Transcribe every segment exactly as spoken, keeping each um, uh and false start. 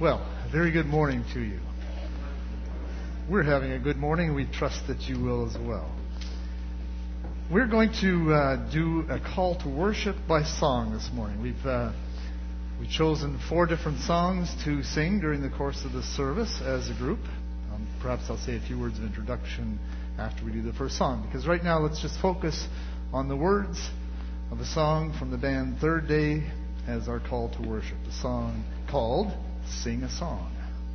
Well, a very good morning to you. We're having a good morning. We trust that you will as well. We're going to uh, do a call to worship by song this morning. We've uh, we've chosen four different songs to sing during the course of the service as a group. Um, perhaps I'll say a few words of introduction after we do the first song, because right now let's just focus on the words of a song from the band Third Day as our call to worship. The song called Sing a Song.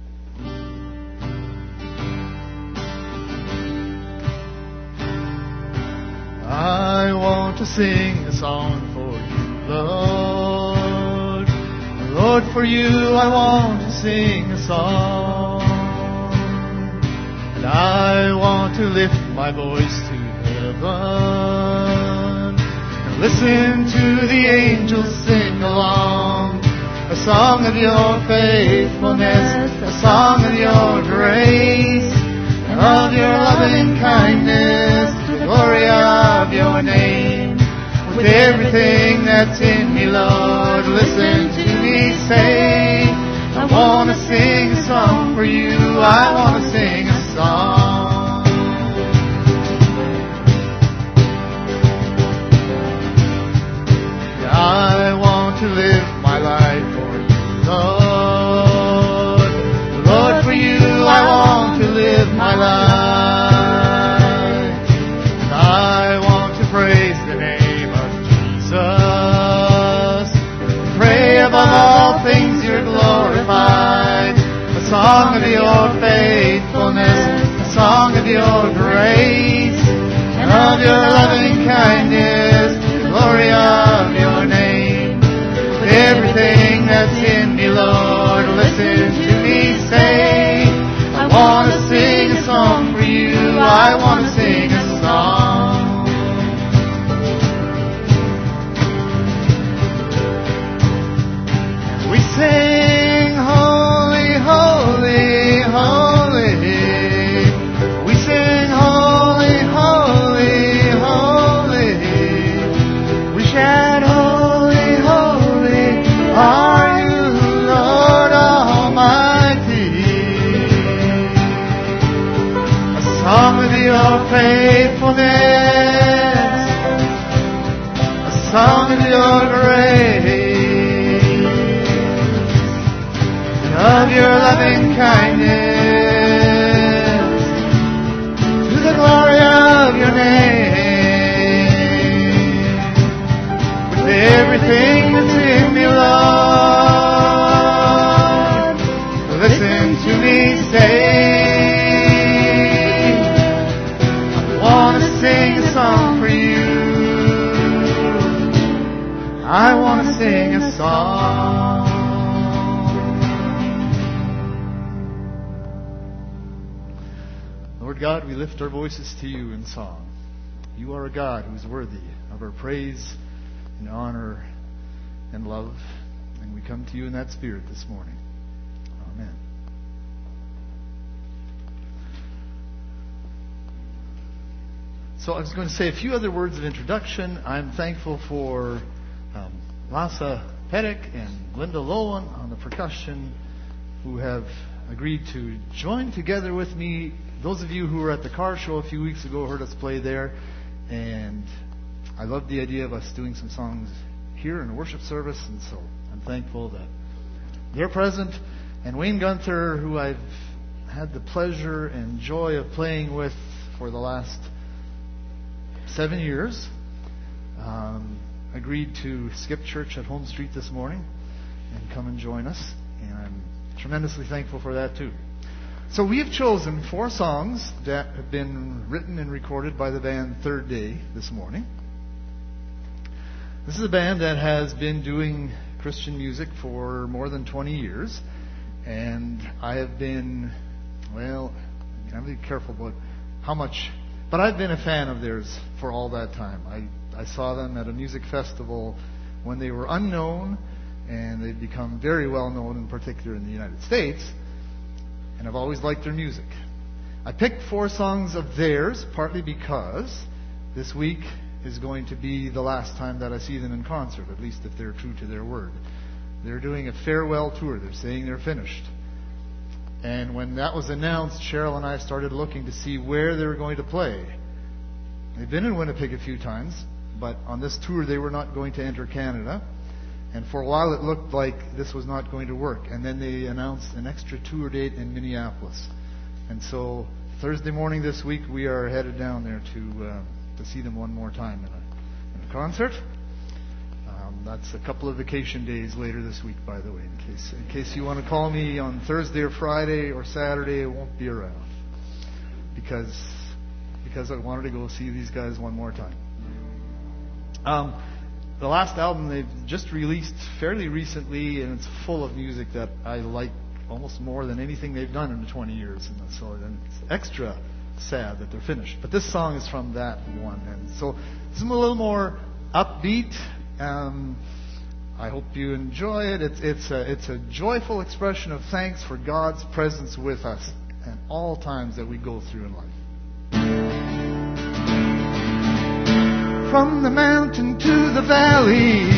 I want to sing a song for you, Lord. Lord, for you I want to sing a song. And I want to lift my voice to heaven and listen to the angels sing along. A song of your faithfulness, a song of your grace, and of your loving kindness, the glory of your name. With everything that's in me, Lord, listen to me say, I want to sing a song for you, I want to sing a song. I want to live my life for you, Lord. Lord, for you I want to live my life. And I want to praise the name of Jesus. Pray above all things you're glorified. A song of your faithfulness, a song of your grace, and of your loving kindness, the glory of your name. With everything that's in me, Lord, listen to me say, I want to sing a song for you, I want to sing a song. We sing, holy, holy, holy. We sing, holy, holy, holy. We shout, holy, holy are you, Lord Almighty. A song of your faithfulness, a song of your grace, and of your loving kindness, to the glory of your name. With everything that's in me, Lord, listen to me say, I want to sing a song for you. I want to sing a song. Lord God, we lift our voices to you in song. You are a God who is worthy of our praise and honor and love. And we come to you in that spirit this morning. Amen. So I was going to say a few other words of introduction. I'm thankful for um, Lassa Pettick and Linda Lowen on the percussion, who have agreed to join together with me. Those of you who were at the car show a few weeks ago heard us play there, and I love the idea of us doing some songs here in a worship service, and so I'm thankful that they're present. And Wayne Gunther, who I've had the pleasure and joy of playing with for the last seven years, um, agreed to skip church at Home Street this morning and come and join us, and I'm tremendously thankful for that too. So we have chosen four songs that have been written and recorded by the band Third Day this morning. This is a band that has been doing Christian music for more than twenty years, and I have been, well, I'm being careful about how much, but I've been a fan of theirs for all that time. I, I saw them at a music festival when they were unknown, and they've become very well known, in particular in the United States, and I've always liked their music. I picked four songs of theirs, partly because this week is going to be the last time that I see them in concert, at least if they're true to their word. They're doing a farewell tour. They're saying they're finished. And when that was announced, Cheryl and I started looking to see where they were going to play. They've been in Winnipeg a few times, but on this tour they were not going to enter Canada. And for a while it looked like this was not going to work. And then they announced an extra tour date in Minneapolis. And so Thursday morning this week we are headed down there to uh, to see them one more time in a, in a concert. Um, that's a couple of vacation days later this week, by the way, in case in case you want to call me on Thursday or Friday or Saturday. I won't be around because because I wanted to go see these guys one more time. Um, the last album they've just released fairly recently, and it's full of music that I like almost more than anything they've done in the twenty years. And so and it's extra sad that they're finished. But this song is from that one. And so this is a little more upbeat. Um, I hope you enjoy it. It's, it's, a, it's a joyful expression of thanks for God's presence with us at all times that we go through in life. From the mountain to the valley,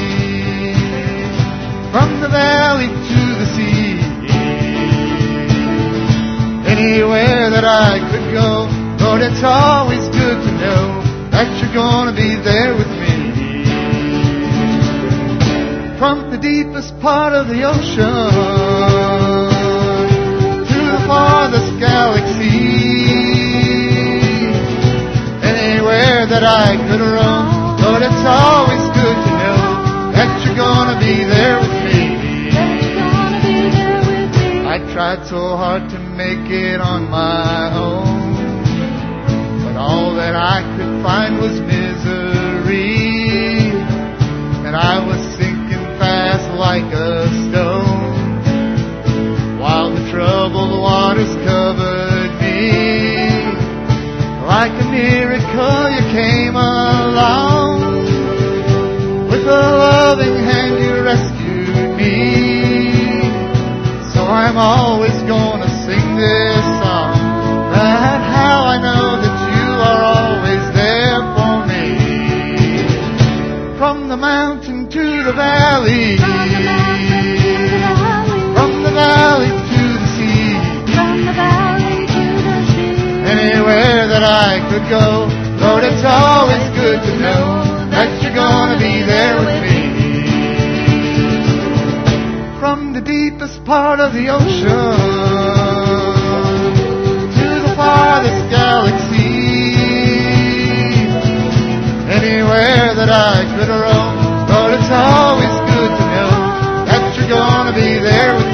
from the valley to the sea, anywhere that I could go, Lord, it's always good to know that you're gonna be there with me. From the deepest part of the ocean to the farthest galaxy, anywhere that I could roam, Lord, it's always good to know that you're gonna be there with me. I tried so hard to make it on my own, but all that I could find was misery, and I was sinking fast like a stone, while the troubled waters covered me. Like a miracle you came along, with a loving hand you rescued me. So I'm always gonna sing this song, that's how I know that you are always there for me. From the mountain to the valley, from the valley to the sea, anywhere that I could go, Lord, it's always good to know that you're gonna be there with me. From the deepest part of the ocean to the farthest galaxy, anywhere that I could roam, Lord, it's always good to know that you're gonna be there with me.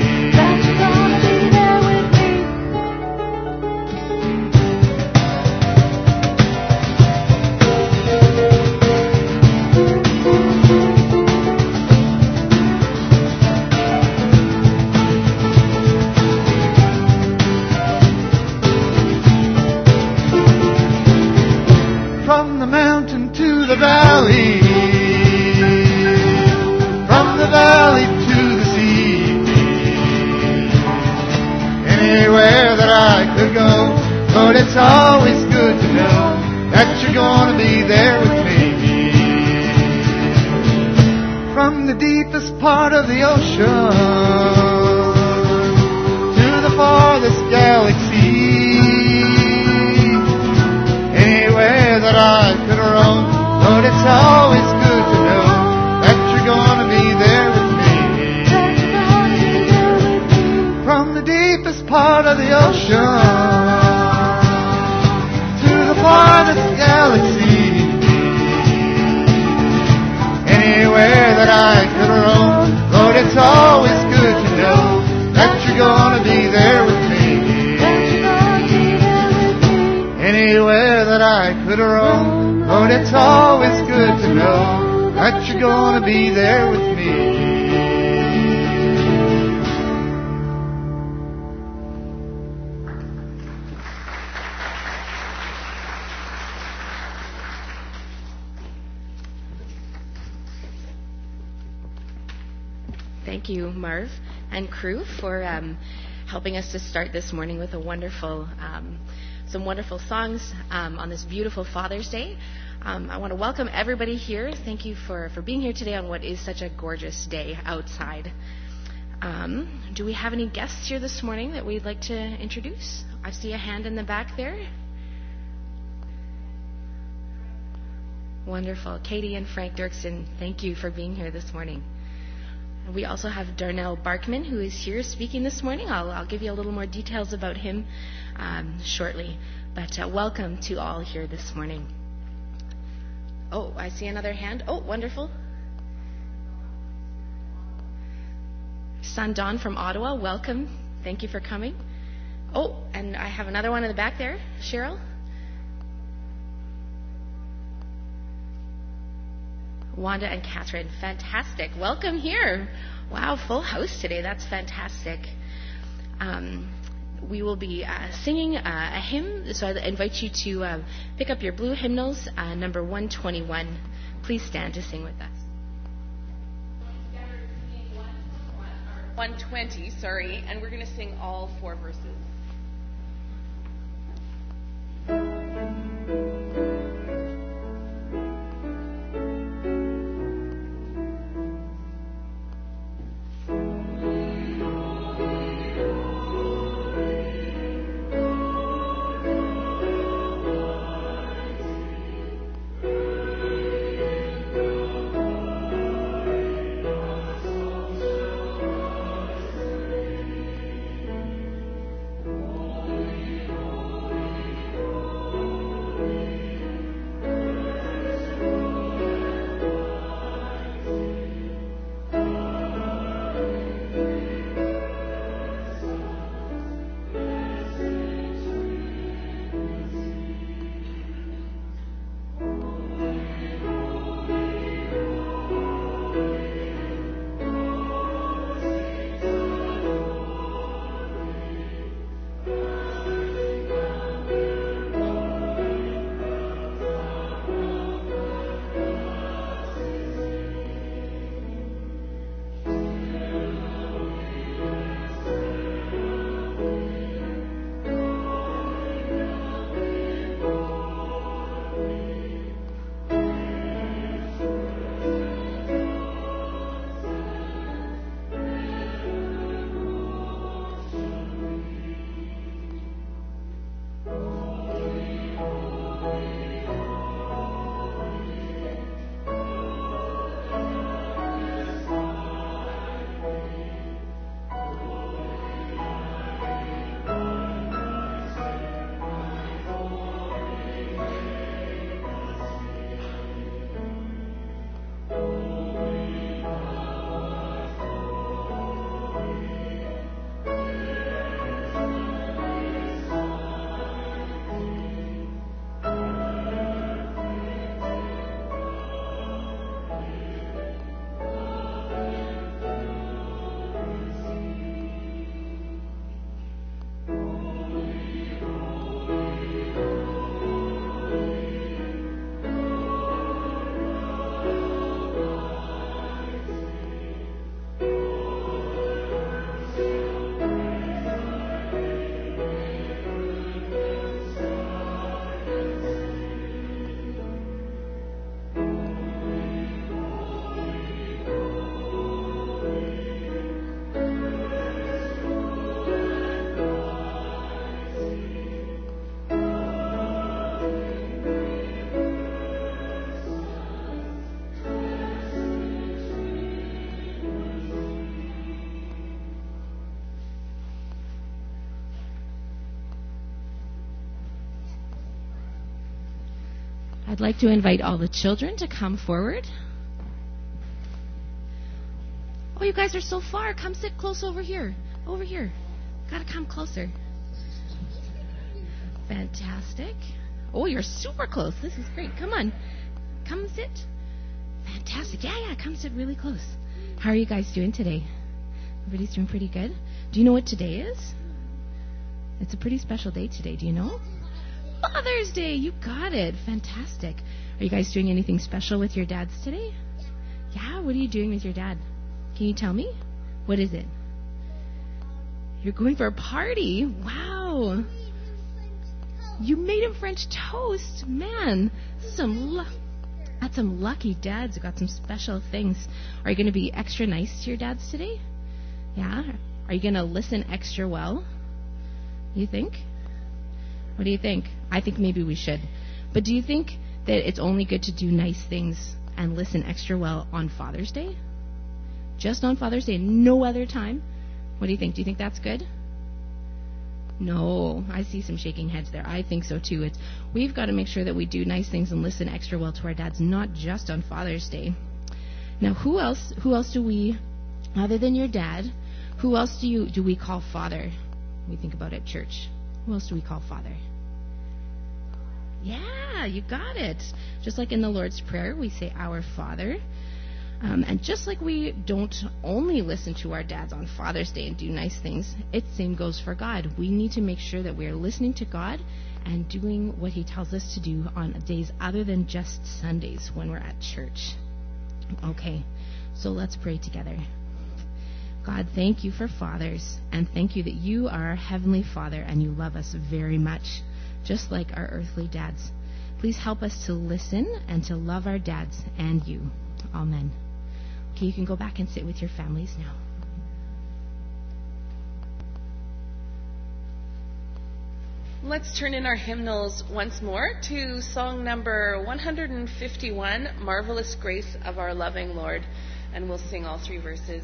It's always good to know that you're gonna be there with me. From the deepest part of the ocean to the farthest galaxy, anywhere that I could roam, Lord, it's always good to know that you're gonna be there with me. From the deepest part of the ocean, farthest galaxy, anywhere that I could roam, Lord, it's always good to know that you're gonna be there with me. Anywhere that I could roam, Lord, it's always good to know that you're gonna be there with me. Thank you, Marv and crew, for um, helping us to start this morning with a wonderful, um, some wonderful songs um, on this beautiful Father's Day. Um, I want to welcome everybody here. Thank you for, for being here today on what is such a gorgeous day outside. Um, do we have any guests here this morning that we'd like to introduce? I see a hand in the back there. Wonderful. Katie and Frank Dirksen, thank you for being here this morning. And we also have Darnell Barkman, who is here speaking this morning. I'll, I'll give you a little more details about him um, shortly. But uh, welcome to all here this morning. Oh, I see another hand. Oh, wonderful. Son Don from Ottawa, welcome. Thank you for coming. Oh, and I have another one in the back there. Cheryl? Wanda and Catherine, fantastic. Welcome here. Wow, full house today. That's fantastic. Um, we will be uh, singing uh, a hymn, so I invite you to uh, pick up your blue hymnals, uh, number one twenty-one. Please stand to sing with us. one twenty, sorry, and we're going to sing all four verses. I'd like to invite all the children to come forward. Oh, you guys are so far. Come sit close over here. Over here. Gotta come closer. Fantastic. Oh, you're super close. This is great. Come on. Come sit. Fantastic. Yeah, yeah. Come sit really close. How are you guys doing today? Everybody's doing pretty good. Do you know what today is? It's a pretty special day today. Do you know? Father's Day. You got it. Fantastic. Are you guys doing anything special with your dads today? Yeah. What are you doing with your dad? Can you tell me? What is it? You're going for a party. Wow. You made him French toast. Man, this is some lu- that's some lucky dads who got some special things. Are you going to be extra nice to your dads today? Yeah? Are you going to listen extra well? You think? What do you think? I think maybe we should. But do you think that it's only good to do nice things and listen extra well on Father's Day? Just on Father's Day, no other time? What do you think? Do you think that's good? No, I see some shaking heads there. I think so too. It's we've got to make sure that we do nice things and listen extra well to our dads, not just on Father's Day. Now, who else? Who else do we, other than your dad, who else do you do we call father? We think about it at church. Who else do we call father? Yeah, you got it. Just like in the Lord's Prayer, we say our Father. Um, and just like we don't only listen to our dads on Father's Day and do nice things, it same goes for God. We need to make sure that we are listening to God and doing what he tells us to do on days other than just Sundays when we're at church. Okay, so let's pray together. God, thank you for fathers, and thank you that you are our Heavenly Father and you love us very much, just like our earthly dads. Please help us to listen and to love our dads and you. Amen. Okay, you can go back and sit with your families now. Let's turn in our hymnals once more to song number one hundred fifty-one, Marvelous Grace of Our Loving Lord, and we'll sing all three verses.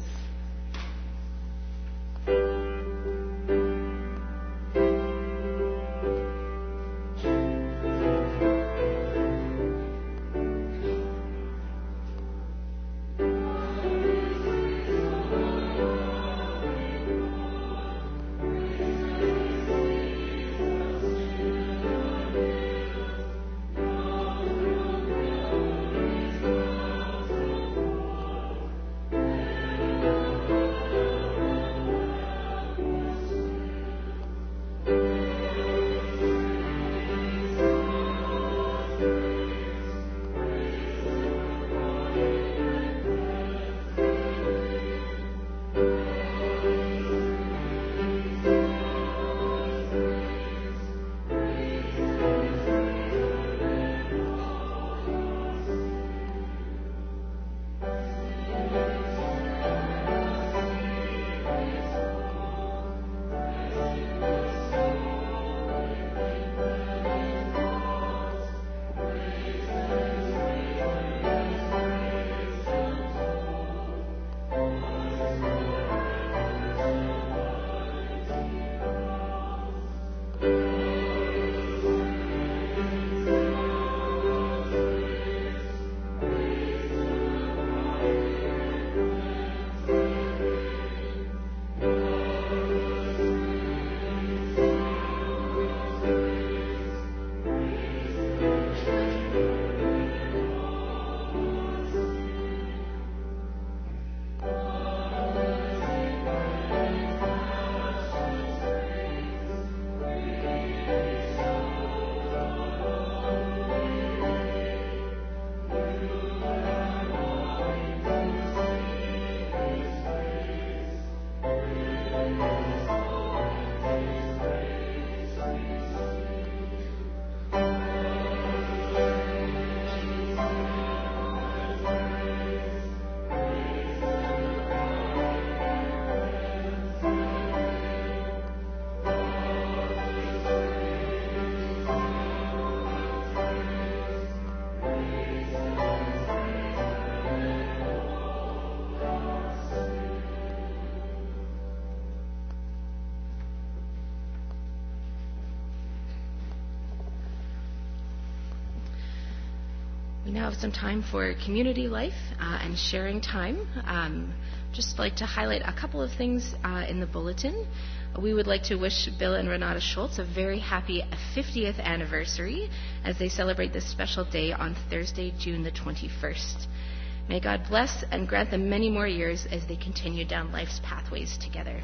We now have some time for community life uh, and sharing time. Um, just like to highlight a couple of things uh, in the bulletin. We would like to wish Bill and Renata Schultz a very happy fiftieth anniversary as they celebrate this special day on Thursday, June the twenty-first. May God bless and grant them many more years as they continue down life's pathways together.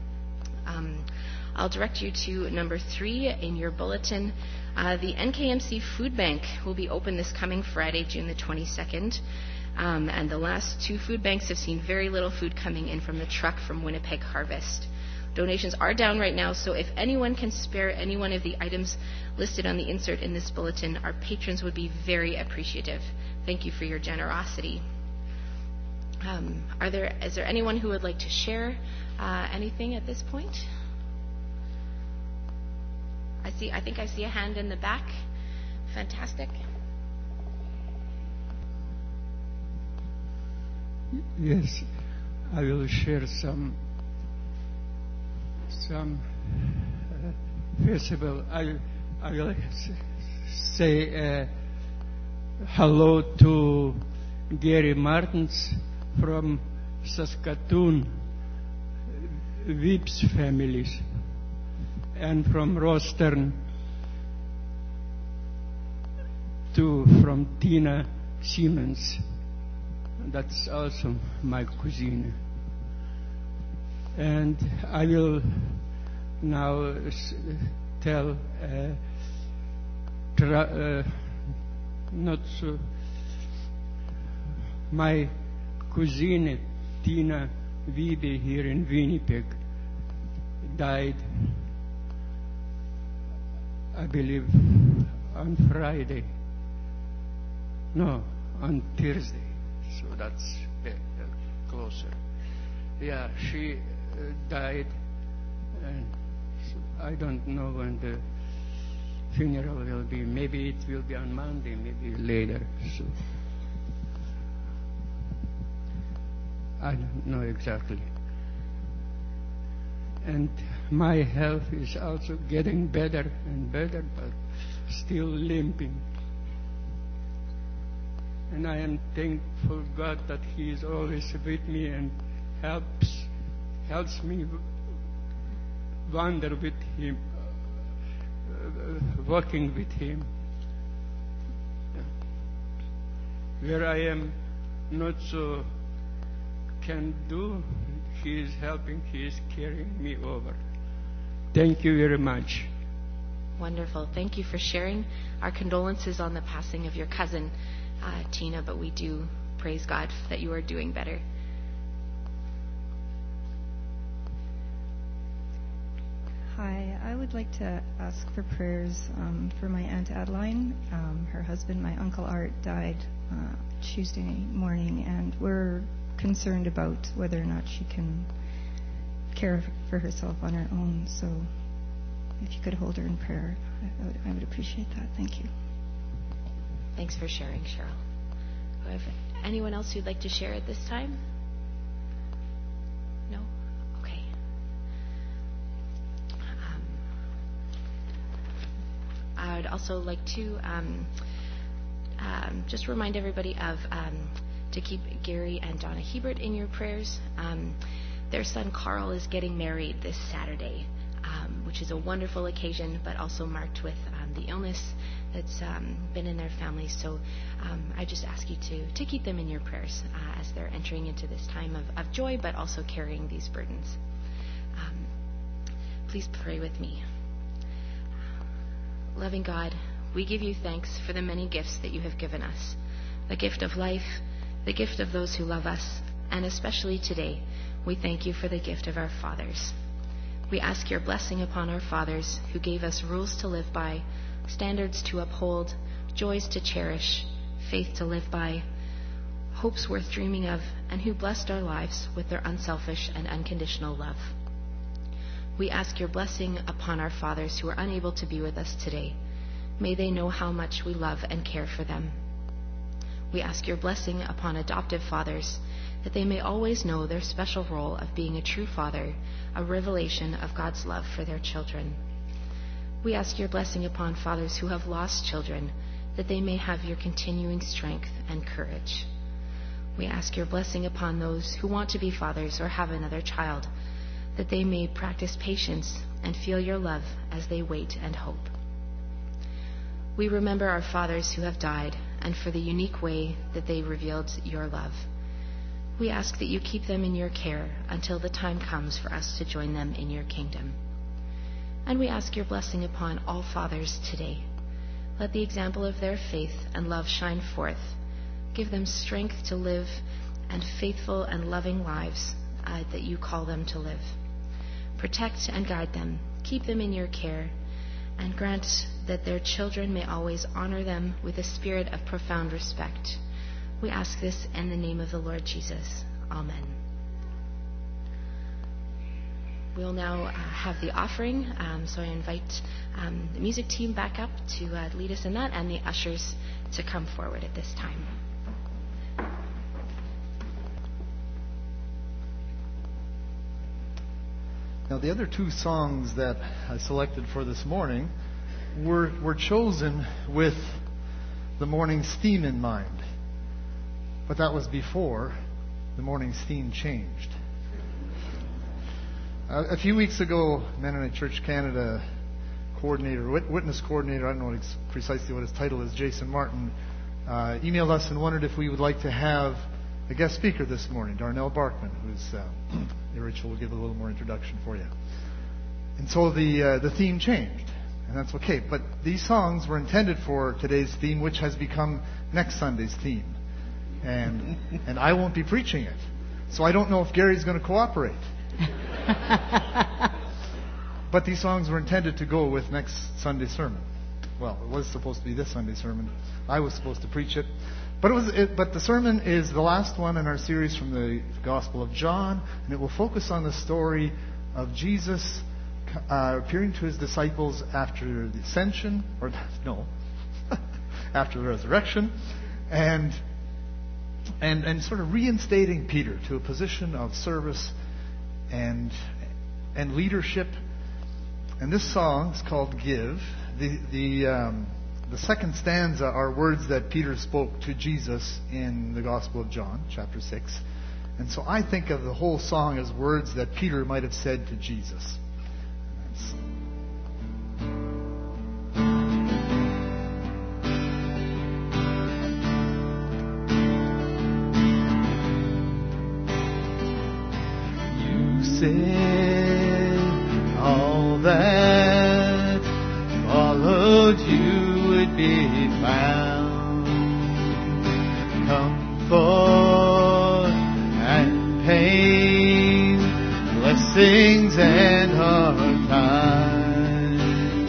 Um, I'll direct you to number three in your bulletin. Uh, the N K M C Food Bank will be open this coming Friday, June the twenty-second. Um, and the last two food banks have seen very little food coming in from the truck from Winnipeg Harvest. Donations are down right now, so if anyone can spare any one of the items listed on the insert in this bulletin, our patrons would be very appreciative. Thank you for your generosity. Um, are there? Is there anyone who would like to share uh, anything at this point? I see. I think I see a hand in the back. Fantastic. Yes, I will share some. Some. Uh, first of all, I I will say uh, hello to Gary Martins from Saskatoon, Weeps families, and from Rostern to from Tina Siemens. That's also my cousine. And I will now s- tell uh, tra- uh, not so my cousine Tina Wiebe here in Winnipeg died, I believe, on Friday. No, on Thursday. So that's uh, closer. Yeah, she uh, died, and so I don't know when the funeral will be. Maybe it will be on Monday, maybe later. So I don't know exactly. And my health is also getting better and better, but still limping. And I am thankful God that He is always with me and helps helps me wander with Him, uh, walking with Him. Where I am not so can do, He is helping, He is carrying me over. Thank you very much. Wonderful. Thank you for sharing. Our condolences on the passing of your cousin, uh, Tina, but we do praise God that you are doing better. Hi, I would like to ask for prayers um, for my Aunt Adeline. Um, her husband, my Uncle Art, died uh, Tuesday morning, and we're concerned about whether or not she can care for herself on her own. So if you could hold her in prayer, I, I, would, I would appreciate that. Thank you. Thanks for sharing, Cheryl. Do I have anyone else who'd like to share at this time? No? Okay. Um, I would also like to um, um, just remind everybody of um, to keep Gary and Donna Hebert in your prayers. Um, their son Carl is getting married this Saturday, um, which is a wonderful occasion, but also marked with um, the illness that's um, been in their family. So um, I just ask you to, to keep them in your prayers uh, as they're entering into this time of, of joy, but also carrying these burdens. Um, please pray with me. Loving God, we give you thanks for the many gifts that you have given us, the gift of life, the gift of those who love us, and especially today, we thank you for the gift of our fathers. We ask your blessing upon our fathers who gave us rules to live by, standards to uphold, joys to cherish, faith to live by, hopes worth dreaming of, and who blessed our lives with their unselfish and unconditional love. We ask your blessing upon our fathers who are unable to be with us today. May they know how much we love and care for them. We ask your blessing upon adoptive fathers, that they may always know their special role of being a true father, a revelation of God's love for their children. We ask your blessing upon fathers who have lost children, that they may have your continuing strength and courage. We ask your blessing upon those who want to be fathers or have another child, that they may practice patience and feel your love as they wait and hope. We remember our fathers who have died, and for the unique way that they revealed your love. We ask that you keep them in your care until the time comes for us to join them in your kingdom. And we ask your blessing upon all fathers today. Let the example of their faith and love shine forth. Give them strength to live and faithful and loving lives uh, that you call them to live. Protect and guide them. Keep them in your care, and grant that their children may always honor them with a spirit of profound respect. We ask this in the name of the Lord Jesus. Amen. We'll now uh, have the offering, um, so I invite um, the music team back up to uh, lead us in that, and the ushers to come forward at this time. Now, the other two songs that I selected for this morning were, were chosen with the morning's theme in mind. But that was before the morning's theme changed. Uh, a few weeks ago, Mennonite Church Canada coordinator, wit- witness coordinator, I don't know ex- precisely what his title is, Jason Martin, uh, emailed us and wondered if we would like to have a guest speaker this morning, Darnell Barkman, who's, uh, Rachel will give a little more introduction for you. And so the uh, the theme changed, and that's okay. But these songs were intended for today's theme, which has become next Sunday's theme. And and I won't be preaching it. So I don't know if Gary's going to cooperate. But these songs were intended to go with next Sunday's sermon. Well, it was supposed to be this Sunday's sermon. I was supposed to preach it. But it was. It, but the sermon is the last one in our series from the Gospel of John, and it will focus on the story of Jesus uh, appearing to his disciples after the ascension, or no, after the resurrection, and and and sort of reinstating Peter to a position of service and and leadership. And this song is called "Give." The the um, The second stanza are words that Peter spoke to Jesus in the Gospel of John, chapter six. And so I think of the whole song as words that Peter might have said to Jesus. You said all that followed you would be found, comfort and pain, blessings and hard times.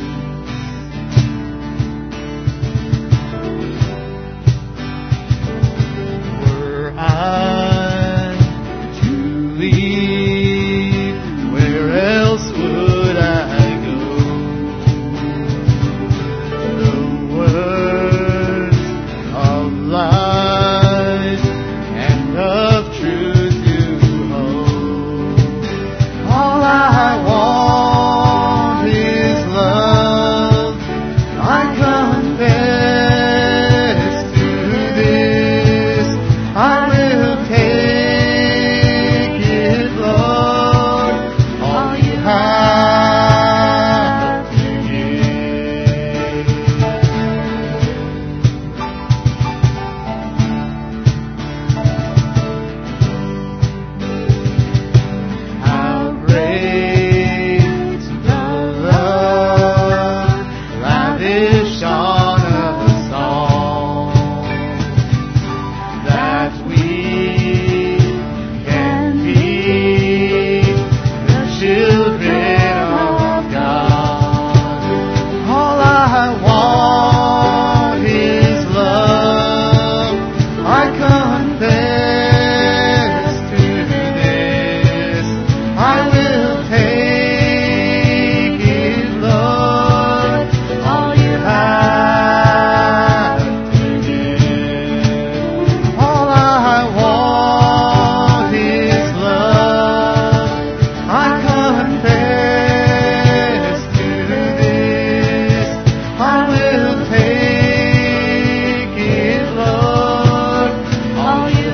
Were I to leave, where else would I go? Words of life and of truth you hold. All I want is love. I confess to this. I will take it, Lord. All you have to give. How great the love lavished on us all, that we can be the children of God. All I want is love. I confess to this. I will take it, Lord. All you have to give. All I want is love. I confess to this. I will take it, Lord. All you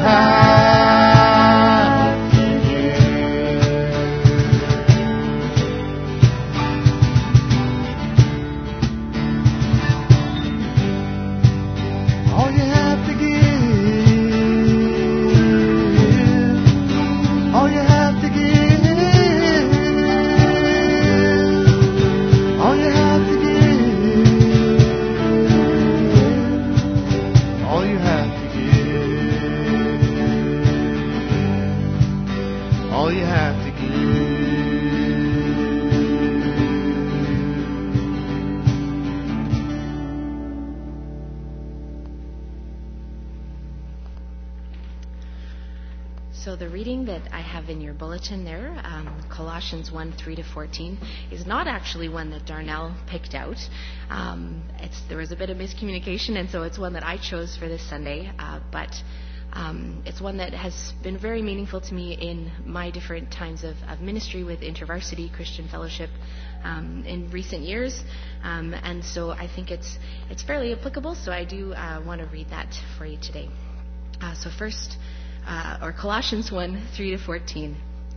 have to give. All you have to give. All you have to give. All you have to give. All you have to give. All you have to give. So the reading that I have in your bulletin there, um, Colossians one, three to fourteen, is not actually one that Darnell picked out. Um, it's, there was a bit of miscommunication, and so it's one that I chose for this Sunday. Uh, but um, it's one that has been very meaningful to me in my different times of, of ministry with InterVarsity Christian Fellowship um, in recent years. Um, and so I think it's it's fairly applicable, so I do uh, want to read that for you today. Uh, so first, uh, or Colossians one, three to fourteen.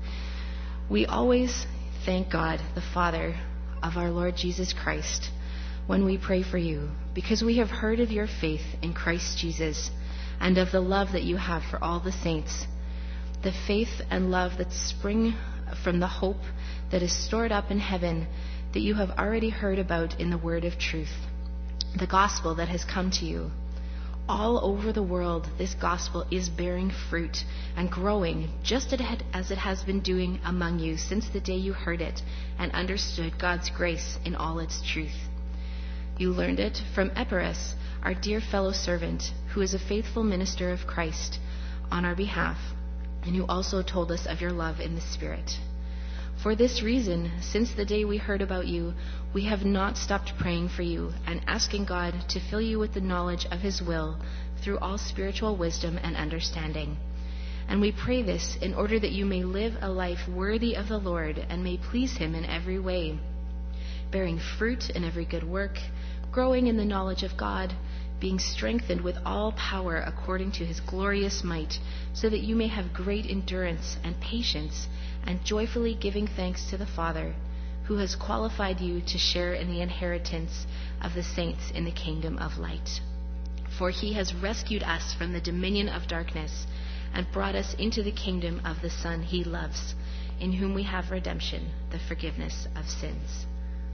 We always thank God, the Father of our Lord Jesus Christ, when we pray for you, because we have heard of your faith in Christ Jesus and of the love that you have for all the saints, the faith and love that spring from the hope that is stored up in heaven, that you have already heard about in the word of truth, the gospel that has come to you. All over the world, this gospel is bearing fruit and growing, just as it has been doing among you since the day you heard it and understood God's grace in all its truth. You learned it from Epaphras, our dear fellow servant, who is a faithful minister of Christ on our behalf, and who also told us of your love in the Spirit. For this reason, since the day we heard about you, we have not stopped praying for you and asking God to fill you with the knowledge of his will through all spiritual wisdom and understanding. And we pray this in order that you may live a life worthy of the Lord and may please him in every way, bearing fruit in every good work, growing in the knowledge of God, being strengthened with all power according to his glorious might, so that you may have great endurance and patience, and joyfully giving thanks to the Father, who has qualified you to share in the inheritance of the saints in the kingdom of light. For he has rescued us from the dominion of darkness and brought us into the kingdom of the Son he loves, in whom we have redemption, the forgiveness of sins.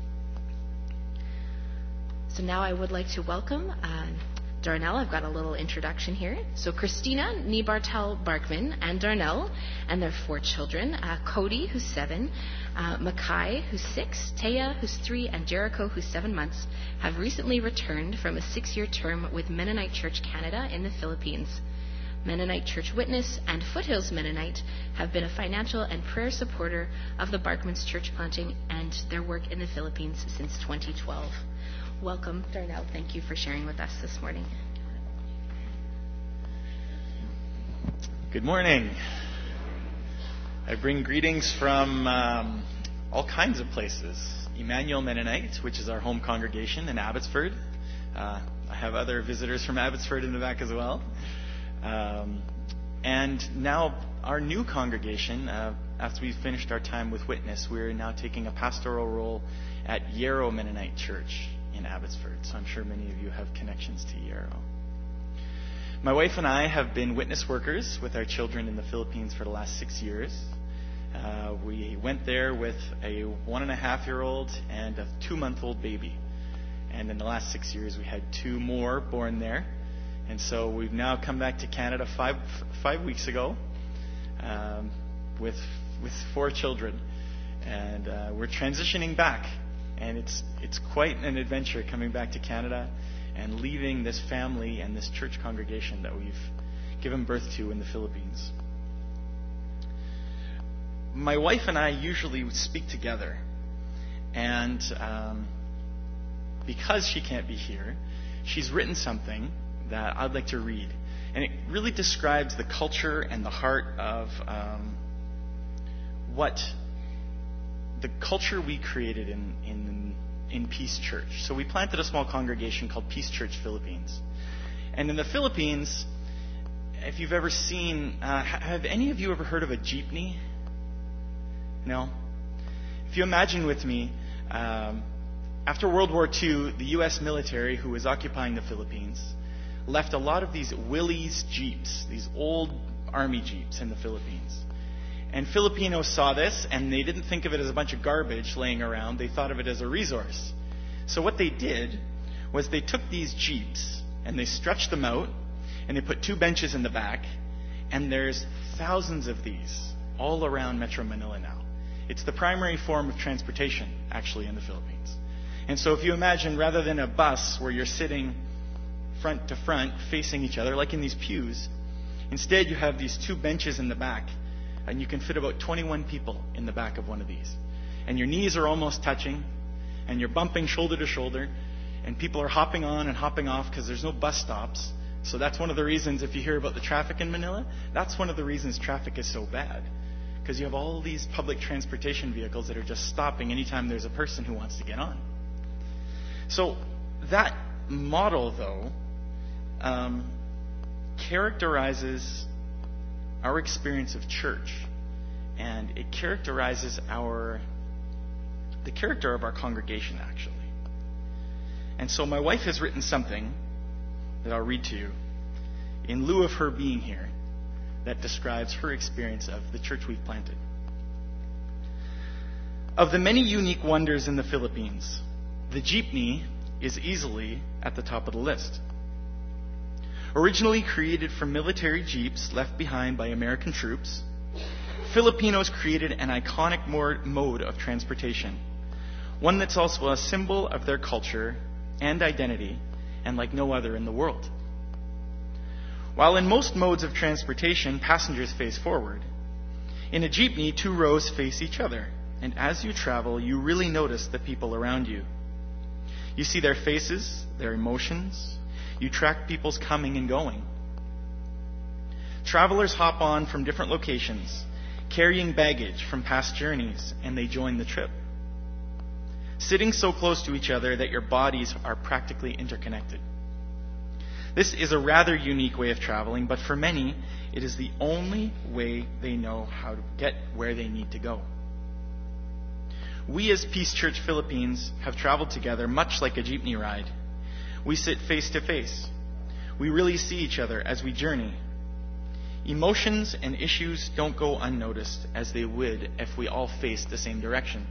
So now I would like to welcome uh, Darnell. I've got a little introduction here. So Christina Niebartel Barkman and Darnell and their four children, uh, Cody, who's seven, uh, Mackay, who's six, Taya, who's three, and Jericho, who's seven months, have recently returned from a six-year term with Mennonite Church Canada in the Philippines. Mennonite Church Witness and Foothills Mennonite have been a financial and prayer supporter of the Barkman's church planting and their work in the Philippines since twenty twelve. Welcome, Darnell. Thank you for sharing with us this morning. Good morning. I bring greetings from um, all kinds of places. Emmanuel Mennonite, which is our home congregation in Abbotsford. Uh, I have other visitors from Abbotsford in the back as well. Um, and now our new congregation, uh, after we've finished our time with Witness, we're now taking a pastoral role at Yarrow Mennonite Church in Abbotsford. So I'm sure many of you have connections to Yarrow. My wife and I have been witness workers with our children in the Philippines for the last six years. Uh, we went there with a one and a half year old and a two month old baby. And in the last six years we had two more born there. And so we've now come back to Canada five five weeks ago um, with with four children. And uh, we're transitioning back. And it's it's quite an adventure coming back to Canada and leaving this family and this church congregation that we've given birth to in the Philippines. My wife and I usually speak together. And um, because she can't be here, she's written something that I'd like to read. And it really describes the culture and the heart of um, what the culture we created in, in in Peace Church. So we planted a small congregation called Peace Church Philippines. And in the Philippines, if you've ever seen, uh, have any of you ever heard of a jeepney? No? If you imagine with me, um, after World War Two, the U S military, who was occupying the Philippines, left a lot of these Willys Jeeps, these old army Jeeps in the Philippines. And Filipinos saw this, and they didn't think of it as a bunch of garbage laying around. They thought of it as a resource. So what they did was they took these Jeeps, and they stretched them out, and they put two benches in the back, and there's thousands of these all around Metro Manila now. It's the primary form of transportation, actually, in the Philippines. And so if you imagine, rather than a bus where you're sitting front to front, facing each other, like in these pews, Instead, you have these two benches in the back, and you can fit about twenty-one people in the back of one of these. And your knees are almost touching, and you're bumping shoulder to shoulder, and people are hopping on and hopping off because there's no bus stops. So that's one of the reasons, if you hear about the traffic in Manila, that's one of the reasons traffic is so bad. Because you have all these public transportation vehicles that are just stopping anytime there's a person who wants to get on. So that model, though, um, characterizes our experience of church, and it characterizes our the character of our congregation, actually. And so my wife has written something that I'll read to you in lieu of her being here that describes her experience of the church we've planted. Of the many unique wonders in the Philippines, the jeepney is easily at the top of the list. Originally created from military jeeps left behind by American troops, Filipinos created an iconic mode of transportation, one that's also a symbol of their culture and identity, and like no other in the world. While in most modes of transportation, passengers face forward, in a jeepney, two rows face each other, and as you travel, you really notice the people around you. You see their faces, their emotions. You track people's coming and going. Travelers hop on from different locations, carrying baggage from past journeys, and they join the trip, sitting so close to each other that your bodies are practically interconnected. This is a rather unique way of traveling, but for many, it is the only way they know how to get where they need to go. We as Peace Church Philippines have traveled together much like a jeepney ride. We sit face to face. We really see each other as we journey. Emotions and issues don't go unnoticed as they would if we all faced the same direction.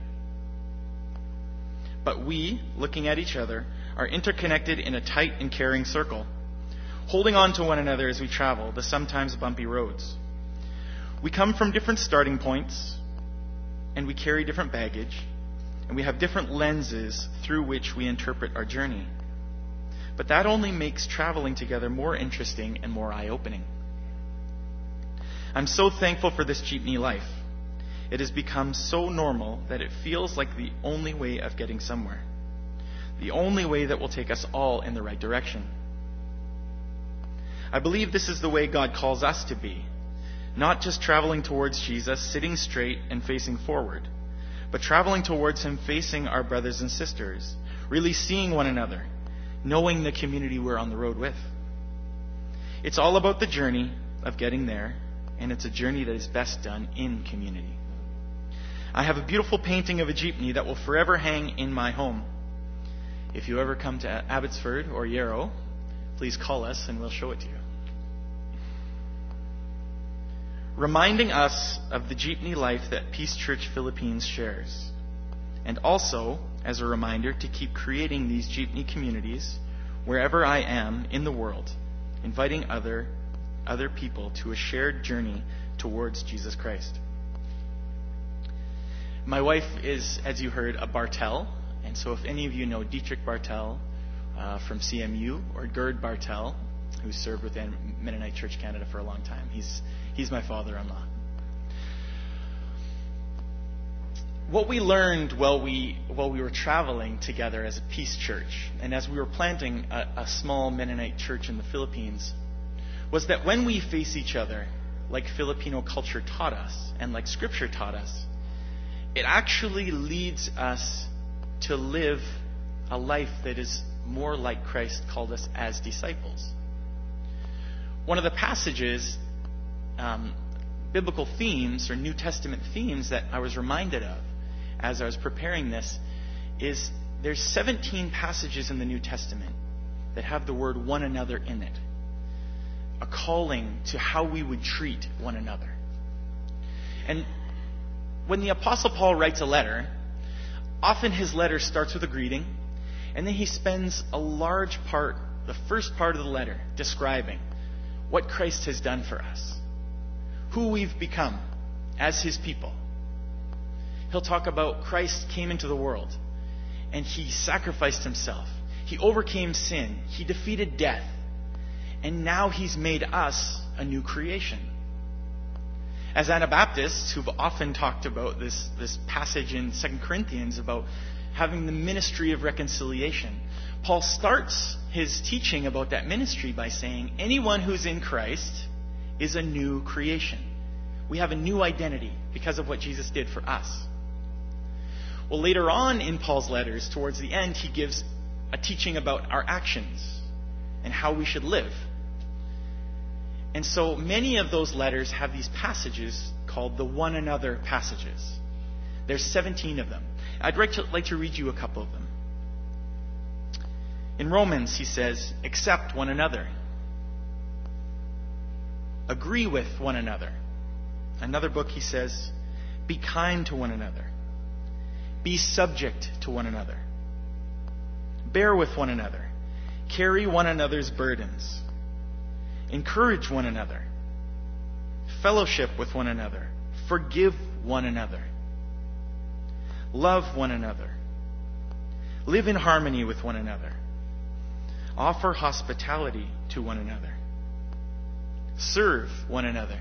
But we, looking at each other, are interconnected in a tight and caring circle, holding on to one another as we travel the sometimes bumpy roads. We come from different starting points, and we carry different baggage, and we have different lenses through which we interpret our journey. But that only makes traveling together more interesting and more eye-opening. I'm so thankful for this jeepney life. It has become so normal that it feels like the only way of getting somewhere, the only way that will take us all in the right direction. I believe this is the way God calls us to be, not just traveling towards Jesus, sitting straight and facing forward, but traveling towards Him, facing our brothers and sisters, really seeing one another, knowing the community we're on the road with. It's all about the journey of getting there, and it's a journey that is best done in community. I have a beautiful painting of a jeepney that will forever hang in my home. If you ever come to Abbotsford or Yarrow, please call us and we'll show it to you. Reminding us of the jeepney life that Peace Church Philippines shares, and also as a reminder to keep creating these jeepney communities wherever I am in the world, inviting other other people to a shared journey towards Jesus Christ. My wife is, as you heard, a Bartel, and so if any of you know Dietrich Bartel uh, from C M U, or Gerd Bartel, who served with Mennonite Church Canada for a long time, he's he's my father-in-law. What we learned while we while we were traveling together as a Peace Church, and as we were planting a, a small Mennonite church in the Philippines, was that when we face each other, like Filipino culture taught us, and like Scripture taught us, it actually leads us to live a life that is more like Christ called us as disciples. One of the passages, um, biblical themes or New Testament themes that I was reminded of as I was preparing this is there's seventeen passages in the New Testament that have the word one another in it. A calling to how we would treat one another. And when the Apostle Paul writes a letter, often his letter starts with a greeting, and then he spends a large part, the first part of the letter, describing what Christ has done for us, who we've become as His people. He'll talk about Christ came into the world, and He sacrificed Himself. He overcame sin. He defeated death. And now He's made us a new creation. As Anabaptists, who've often talked about this, this passage in Second Corinthians about having the ministry of reconciliation, Paul starts his teaching about that ministry by saying, anyone who's in Christ is a new creation. We have a new identity because of what Jesus did for us. Well, later on in Paul's letters, towards the end, he gives a teaching about our actions and how we should live. And so many of those letters have these passages called the one another passages. There's seventeen of them. I'd like to, like to read you a couple of them. In Romans, he says, accept one another. Agree with one another. Another book, he says, be kind to one another. Be subject to one another. Bear with one another. Carry one another's burdens. Encourage one another. Fellowship with one another. Forgive one another. Love one another. Live in harmony with one another. Offer hospitality to one another. Serve one another.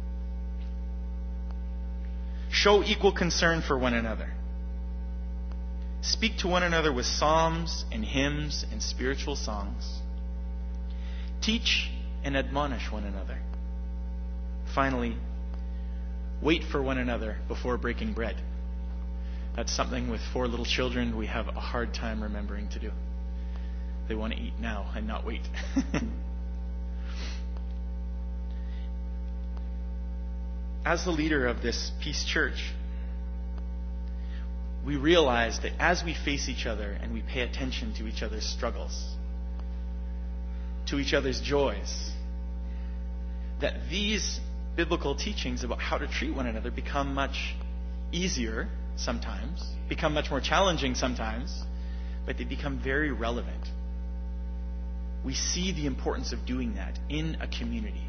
Show equal concern for one another. Speak to one another with psalms and hymns and spiritual songs. Teach and admonish one another. Finally, wait for one another before breaking bread. That's something with four little children we have a hard time remembering to do. They want to eat now and not wait. As the leader of this Peace Church, we realize that as we face each other and we pay attention to each other's struggles, to each other's joys, that these biblical teachings about how to treat one another become much easier sometimes, become much more challenging sometimes, but they become very relevant. We see the importance of doing that in a community.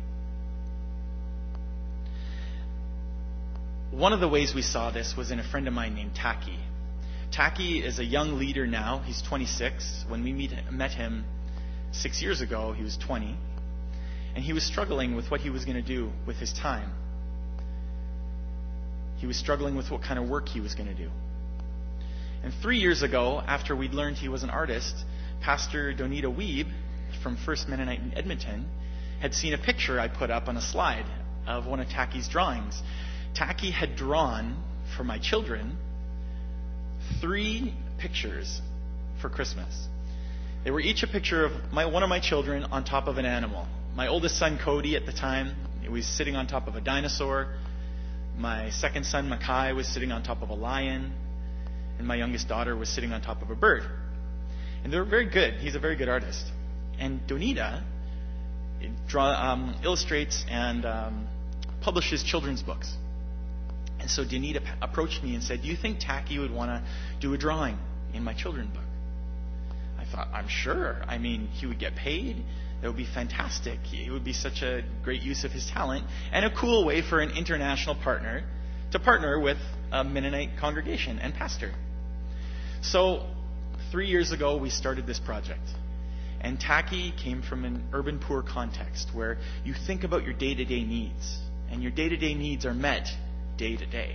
One of the ways we saw this was in a friend of mine named Taki. Taki is a young leader now. He's twenty-six. When we meet, met him six years ago, he was twenty. And he was struggling with what he was going to do with his time. He was struggling with what kind of work he was going to do. And three years ago, after we'd learned he was an artist, Pastor Donita Weeb from First Mennonite in Edmonton had seen a picture I put up on a slide of one of Taki's drawings. Taki had drawn for my children three pictures for Christmas. They were each a picture of my, one of my children on top of an animal. My oldest son, Cody, at the time, was sitting on top of a dinosaur. My second son, Makai, was sitting on top of a lion. And my youngest daughter was sitting on top of a bird. And they were very good. He's a very good artist. And Donita draw, um, illustrates and um, publishes children's books. And so Donita approached me and said, do you think Taki would want to do a drawing in my children's book? I thought, I'm sure. I mean, he would get paid. That would be fantastic. It would be such a great use of his talent and a cool way for an international partner to partner with a Mennonite congregation and pastor. So three years ago, we started this project. And Taki came from an urban poor context where you think about your day-to-day needs. And your day-to-day needs are met day to day.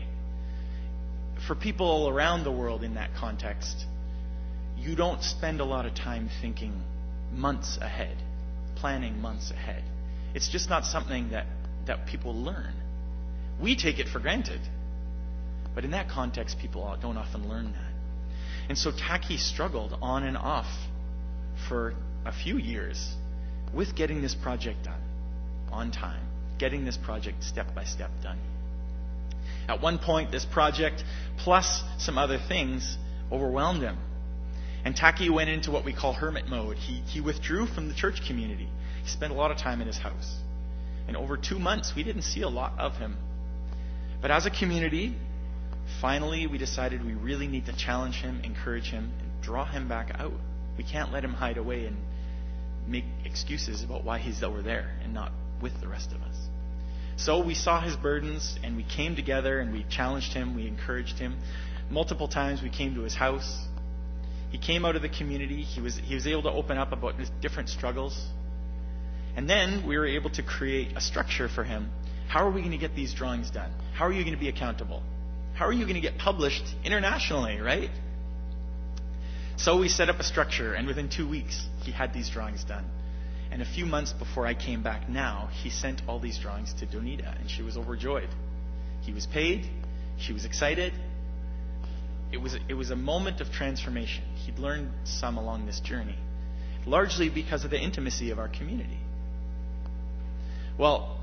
For people around the world in that context, you don't spend a lot of time thinking months ahead, planning months ahead. It's just not something that, that people learn. We take it for granted. But in that context, people don't often learn that. And so Taki struggled on and off for a few years with getting this project done on time, getting this project step by step done. At one point, this project, plus some other things, overwhelmed him. And Taki went into what we call hermit mode. He, he withdrew from the church community. He spent a lot of time in his house. And over two months, we didn't see a lot of him. But as a community, finally, we decided we really need to challenge him, encourage him, and draw him back out. We can't let him hide away and make excuses about why he's over there and not with the rest of us. So we saw his burdens, and we came together, and we challenged him, we encouraged him. Multiple times we came to his house. He came out of the community. He was, he was able to open up about his different struggles. And then we were able to create a structure for him. How are we going to get these drawings done? How are you going to be accountable? How are you going to get published internationally, right? So we set up a structure, and within two weeks, he had these drawings done. And a few months before I came back now, he sent all these drawings to Donita, and she was overjoyed. He was paid. She was excited. It was, it was a moment of transformation. He'd learned some along this journey, largely because of the intimacy of our community. Well,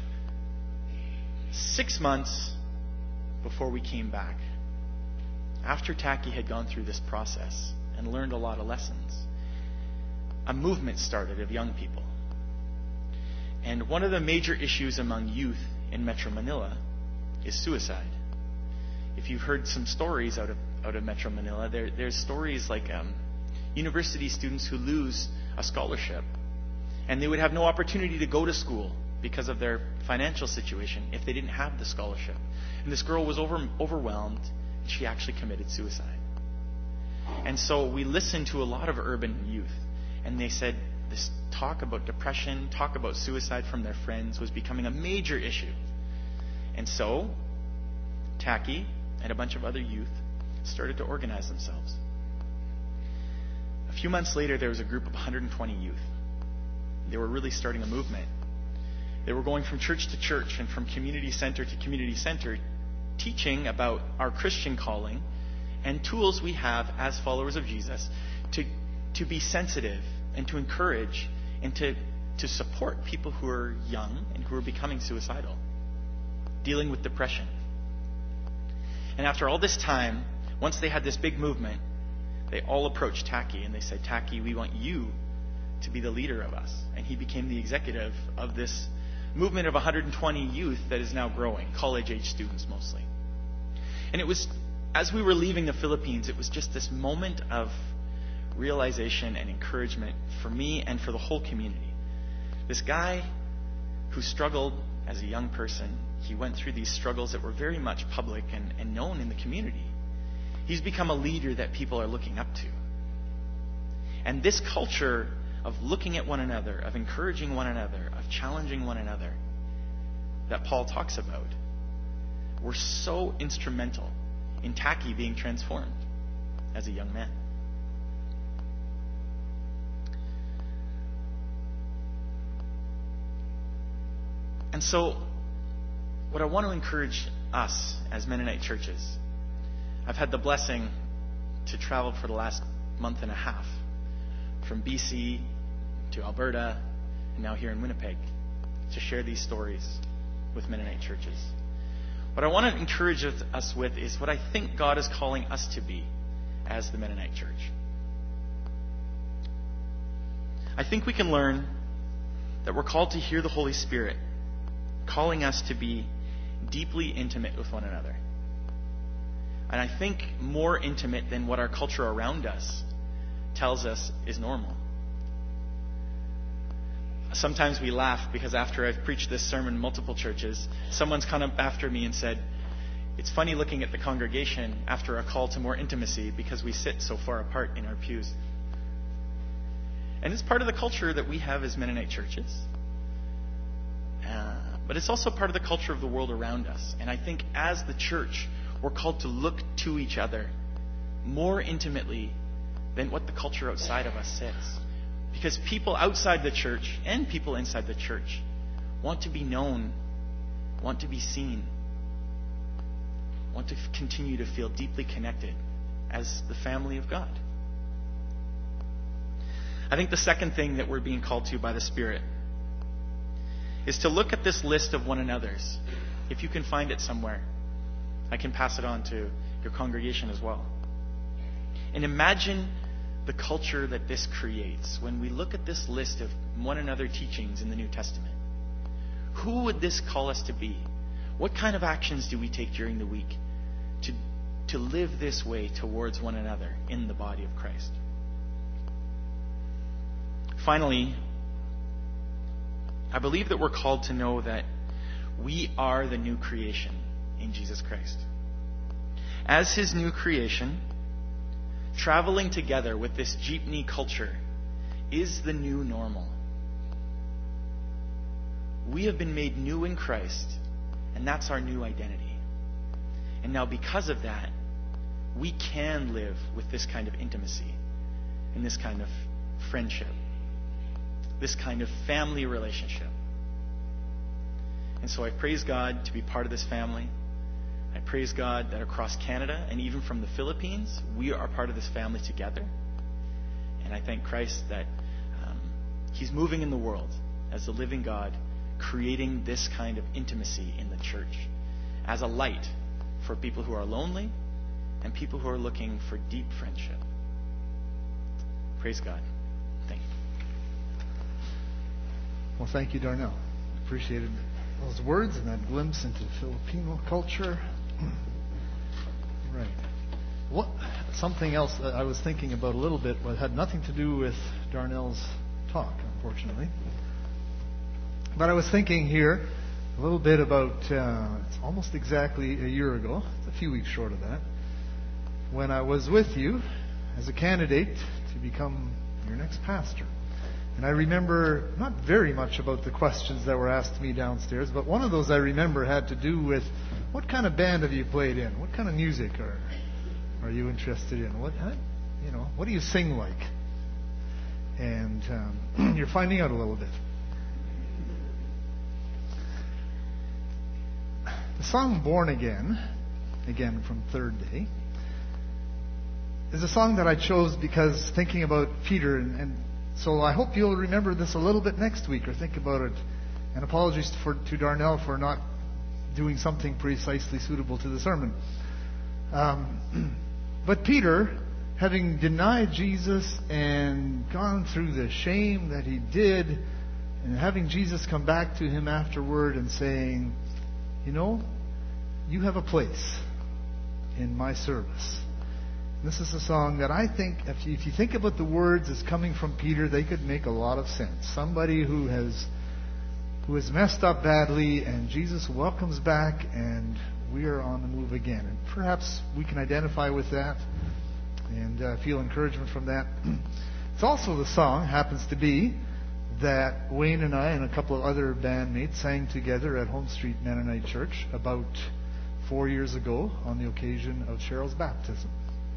six months before we came back, after Taki had gone through this process and learned a lot of lessons, a movement started of young people. And one of the major issues among youth in Metro Manila is suicide. If you've heard some stories out of out of Metro Manila, there, there's stories like um, university students who lose a scholarship, and they would have no opportunity to go to school because of their financial situation if they didn't have the scholarship. And this girl was over, overwhelmed, and she actually committed suicide. And so we listened to a lot of urban youth, and they said this talk about depression, talk about suicide from their friends was becoming a major issue. And so Taki and a bunch of other youth started to organize themselves. A few months later, there was a group of one hundred twenty youth. They were really starting a movement. They were going from church to church and from community center to community center, teaching about our Christian calling and tools we have as followers of Jesus to, to be sensitive and to encourage and to, to support people who are young and who are becoming suicidal, dealing with depression. And after all this time, once they had this big movement, they all approached Taki and they said, Taki, we want you to be the leader of us. And he became the executive of this movement of one hundred twenty youth that is now growing, college-age students mostly. And it was, as we were leaving the Philippines, it was just this moment of realization and encouragement for me and for the whole community. This guy who struggled as a young person, he went through these struggles that were very much public and, and known in the community. He's become a leader that people are looking up to. And this culture of looking at one another, of encouraging one another, of challenging one another that Paul talks about, were so instrumental in Taki being transformed as a young man. And so, what I want to encourage us as Mennonite churches, I've had the blessing to travel for the last month and a half from B C to Alberta and now here in Winnipeg to share these stories with Mennonite churches. What I want to encourage us with is what I think God is calling us to be as the Mennonite church. I think we can learn that we're called to hear the Holy Spirit calling us to be deeply intimate with one another. And I think more intimate than what our culture around us tells us is normal. Sometimes we laugh because after I've preached this sermon in multiple churches, someone's come up after me and said, it's funny looking at the congregation after a call to more intimacy because we sit so far apart in our pews. And it's part of the culture that we have as Mennonite churches. Uh, but it's also part of the culture of the world around us. And I think as the church, we're called to look to each other more intimately than what the culture outside of us says. Because people outside the church and people inside the church want to be known, want to be seen, want to f- continue to feel deeply connected as the family of God. I think the second thing that we're being called to by the Spirit is to look at this list of one another's. If you can find it somewhere, I can pass it on to your congregation as well. And imagine the culture that this creates when we look at this list of one another teachings in the New Testament. Who would this call us to be? What kind of actions do we take during the week to, to live this way towards one another in the body of Christ? Finally, I believe that we're called to know that we are the new creation in Jesus Christ. As His new creation, traveling together with this jeepney culture is the new normal. We have been made new in Christ, and that's our new identity. And now because of that, we can live with this kind of intimacy and this kind of friendship, this kind of family relationship. And so I praise God to be part of this family. I praise God that across Canada and even from the Philippines, we are part of this family together. And I thank Christ that um, He's moving in the world as the living God, creating this kind of intimacy in the church as a light for people who are lonely and people who are looking for deep friendship. Praise God. Thank you. Well, thank you, Darnell. Appreciated those words and that glimpse into Filipino culture. Right. What something else that I was thinking about a little bit had nothing to do with Darnell's talk, unfortunately. But I was thinking here a little bit about, uh, it's almost exactly a year ago, it's a few weeks short of that, when I was with you as a candidate to become your next pastor. And I remember not very much about the questions that were asked me downstairs, but one of those I remember had to do with, what kind of band have you played in? What kind of music are are you interested in? What you know? What do you sing like? And um, you're finding out a little bit. The song "Born Again," again from Third Day, is a song that I chose because thinking about Peter, and, and so I hope you'll remember this a little bit next week or think about it. And apologies for, to Darnell for not doing something precisely suitable to the sermon. Um, but Peter, having denied Jesus and gone through the shame that he did, and having Jesus come back to him afterward and saying, you know, you have a place in my service. This is a song that I think, if you, if you think about the words as coming from Peter, they could make a lot of sense. Somebody who has who has messed up badly, and Jesus welcomes back, and we are on the move again. And perhaps we can identify with that and uh, feel encouragement from that. It's also the song, happens to be, that Wayne and I and a couple of other bandmates sang together at Home Street Mennonite Church about four years ago on the occasion of Cheryl's baptism.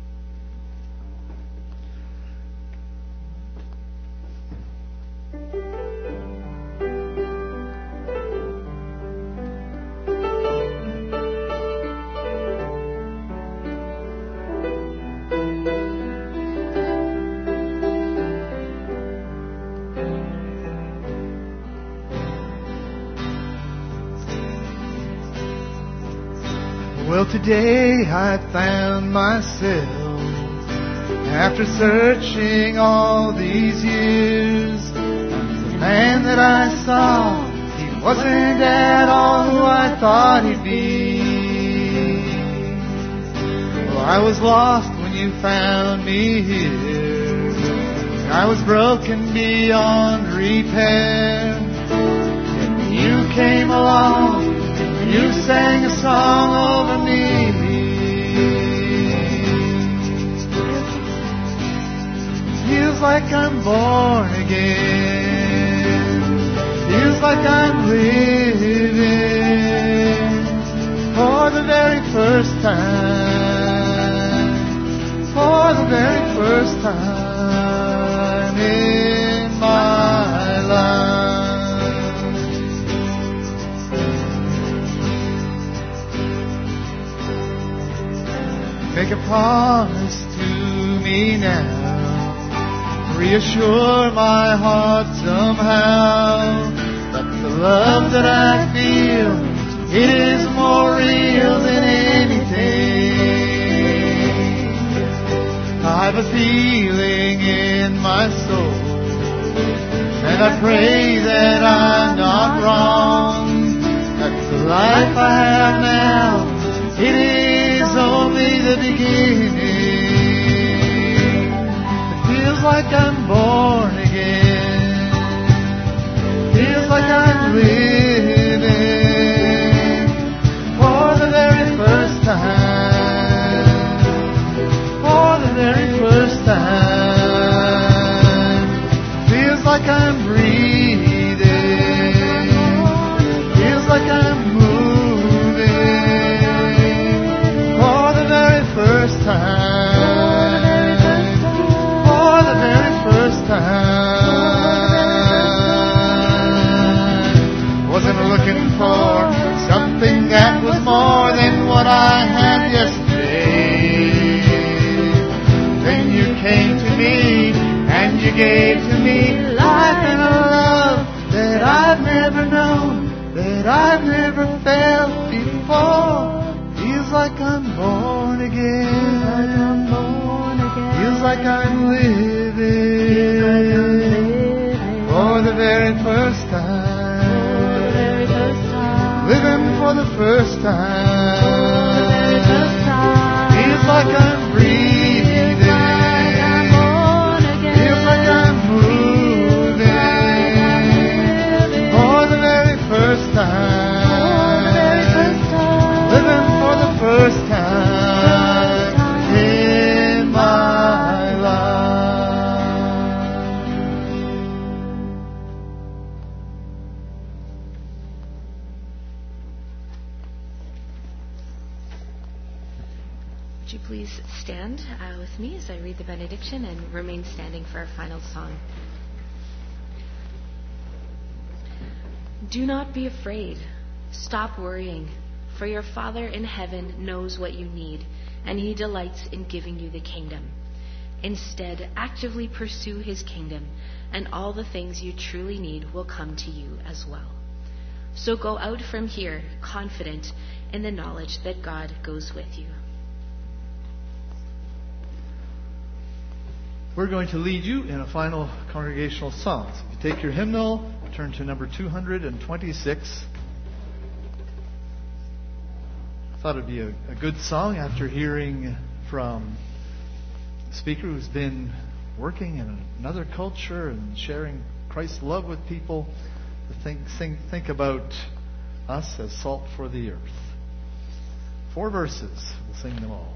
Well, today I found myself, after searching all these years, the man that I saw, he wasn't at all who I thought he'd be. Well, I was lost when you found me here. I was broken beyond repair. And you came along, you sang a song over me. Feels like I'm born again. Feels like I'm living for the very first time. For the very first time in my life. Make a promise to me now. Reassure my heart somehow that the love that I feel, it is more real than anything. I have a feeling in my soul, and I pray that I'm not wrong, that the life I have now, it is only the beginning. It feels like I'm born again. Feels like I'm living for the very first time. For the very first time. Feels like I'm breathing I had yesterday. Then you came to me and you gave to me life and a love that I've never known, that I've never felt before. Feels like I'm born again. Feels like I'm living for the very first time. Living for the first time. Feels like I'm breathing. Feels like I'm moving for the very first time. Living for the first time in my life. Would you please stand uh, with me as I read the benediction and remain standing for our final song. Do not be afraid. Stop worrying, for your Father in heaven knows what you need, and He delights in giving you the kingdom. Instead, actively pursue His kingdom, and all the things you truly need will come to you as well. So go out from here confident in the knowledge that God goes with you. We're going to lead you in a final congregational song. So if you take your hymnal, turn to number two hundred twenty-six. I thought it'd be a, a good song after hearing from a speaker who's been working in another culture and sharing Christ's love with people, to think, think, think about us as salt for the earth. Four verses. We'll sing them all.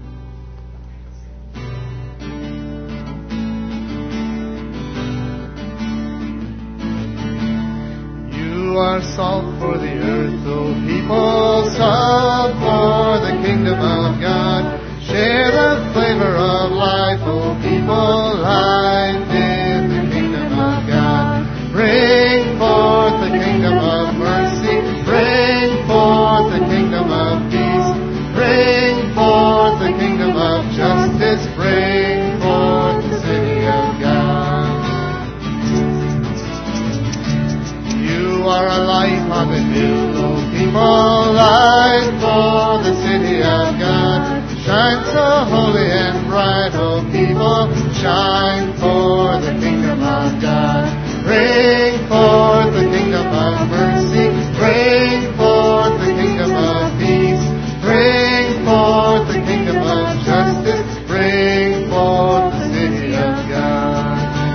You are salt for the earth, O people, salt for the kingdom of God. Share the flavor of life, O people, life in the kingdom of God. Bring forth the kingdom of mercy, bring forth the kingdom of peace, bring forth the kingdom of justice, bring forth the city of God. You are a light on the hill, O people, light for the city of God. Shine so holy and bright, O people, shine for the kingdom of God. Bring forth the kingdom of mercy, bring forth the kingdom of peace, bring forth the kingdom of justice, bring forth the city of God.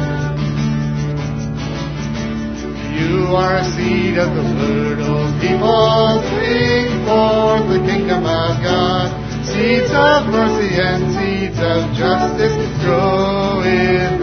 You are a seed of the word, O people, bring forth the kingdom of God. Seeds of mercy and seeds of justice grow in